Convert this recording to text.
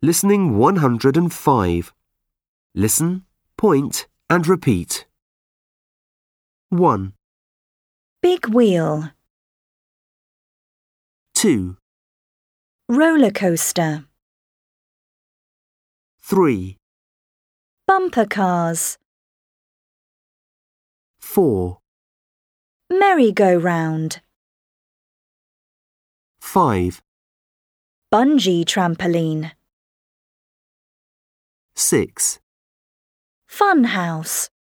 Listening 105. Listen, point and repeat. 1, Big wheel. 2, Roller coaster. 3, Bumper cars. 4, Merry-go-round. 5, Bungee trampoline. 6. Fun house.